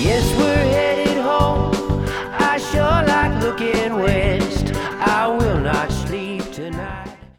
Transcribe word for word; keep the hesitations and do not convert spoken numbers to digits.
Yes, we're headed home. I sure like looking west.